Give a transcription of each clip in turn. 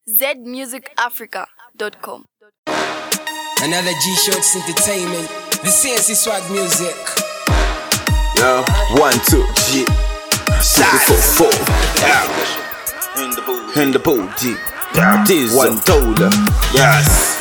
zmusicafrica.com. Another G-Shorts Entertainment. The CNC Swag Music. Yo, 1, 2, G. 4, 4. In the booty. This one dollar. Yes.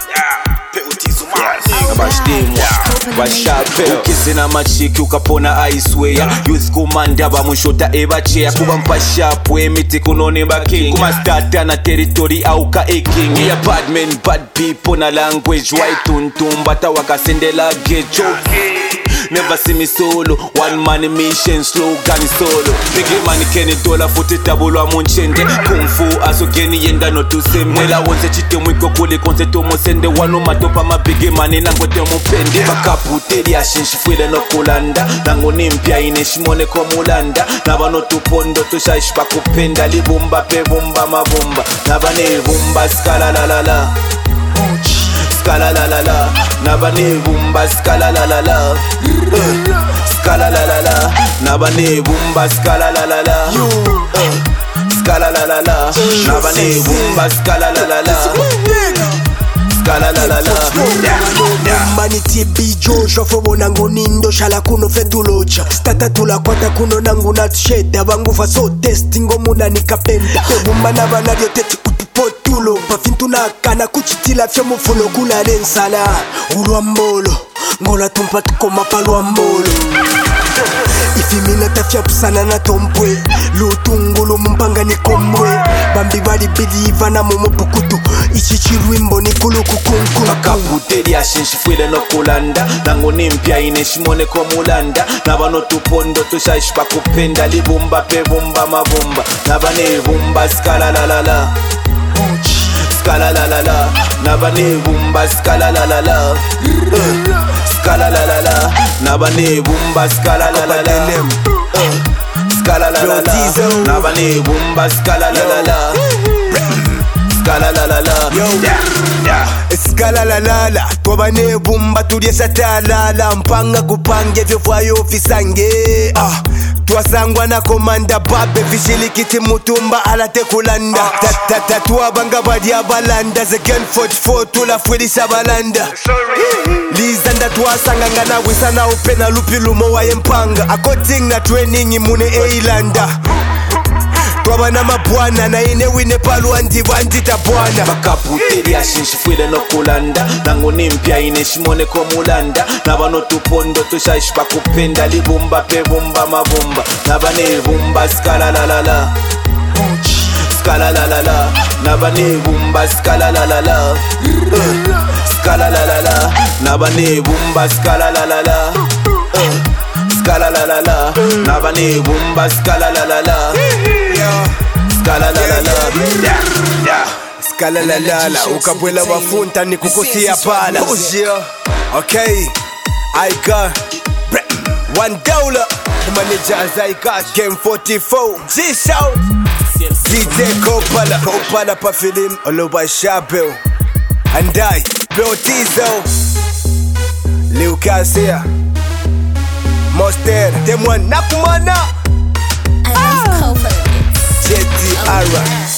Ukizina machiki ukapona aisweya Youth Commander bamushota ebacheya Kuba mpashapu emiti kunone baking Kuma starter na territory au ka eking Yeah bad men, bad people na language White tuntum bata wakasendela gecho Never see me solo, one man mission, slogan solo Biggie man keni dola futi tabulwa munchende Kung fu aso geni yenda no tuse Mwela wonse chite mwiko kule konse tomo sende Wano matopa mabiggie man nangote mupende Bakaputeri ashinshifwile no kulanda Nango nimpia ineshimone kwa mulanda Naba no tupondo tushashpa kupenda Libumba pe bumba mabumba Naba ne bumba skala la la la Skala la la la, nabane bumba skala la la la, skala la la la, nabane bumba skala la la la, skala la la la, nabane bumba skala la la la, skala la la la. Maniti bijo shofo bonango nindo shala kuno fetulocha stata tula kwata kuno nangu natsheda bangu fa so testingo muna nikapenda tebumba na bana lyoteti potulo pafintu nakana kuchitila fya mufulo kula lensala ulwambolo ngola tumpa tukoma palwambolo ifimina tafya pusana na tompwe lutungulu mumpanga nikomwe bambi bali biliva na mumupukutu ichichirwimbo nikulu kukunku Bakaputeri ashinshifwile no kulanda Nango nimpia ineshimone kwa mulanda Naba no tupondo tushashpa kupenda Libumba pe bumba mabumba Naba ne bumba skala la la la Skala la la la Naba ne bumba skala la la la Skala la la la Naba ne bumba skala la la la Skala la la la Naba ne bumba skala la la la Skala la la la Skala la la la Twabane bumba tulye satalala Mpanga kupange vyo fwayo fisange Twasangwa na komanda babe Vishilikiti mutumba alate kulanda Twabanga badia balanda Zegen 44 tulafwilisha balanda Lizanda twasanganga na wisana upena lupilumo wa yempanga According na training imune eilanda Twabana mabwana na ine wine paluandi bandita bwana Bakaputeri ashinshifwile no kulanda Nango nimpia ineshimone kwa mulanda Naba no tupondo tushashpa kupenda Libumba pe bumba mabumba Naba ne bumba skala la la la Skala la la la Naba ne bumba skala la la la Skala la la la Naba ne bumba skala la la la Skala la la la Naba ne bumba skala la la la Skala la la la Skala la la la Ukabwela wafunta ni kukosia pala Okay I got $1 Manager I got Game 44 G-Shout DJ Kopala pa film Oloba Shabel And I Bill Tizo Lil Cassia Monster Demon Nakumana I love Kopala. JT Ara